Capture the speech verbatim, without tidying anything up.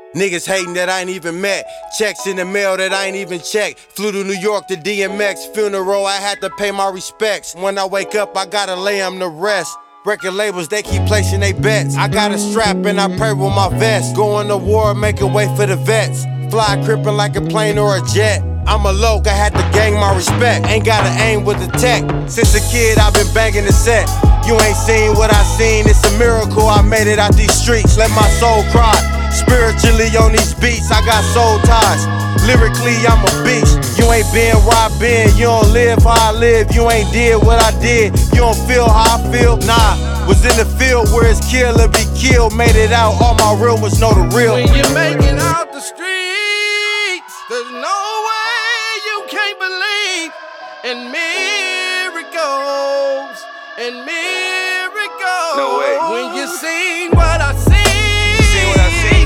Niggas hating that I ain't even met. Checks in the mail that I ain't even checked. Flew to New York to D M X funeral, I had to pay my respects. When I wake up, I gotta lay them to rest. Record labels, they keep placing they bets. I got a strap and I pray with my vest. Going to war, make a way for the vets. Fly crippin' like a plane or a jet. I'm a loc, I had to gain my respect. Ain't gotta aim with the tech. Since a kid, I've been banging the set. You ain't seen what I seen, it's a miracle I made it out these streets. Let my soul cry. Spiritually on these beats, I got soul ties. Lyrically, I'm a beast. You ain't been where I been, you don't live how I live. You ain't did what I did, you don't feel how I feel. Nah, was in the field where it's kill or be killed. Made it out, all my real ones know the real. When you make it out the streets, there's no way you can't believe in miracles, in miracles. No way. When you see what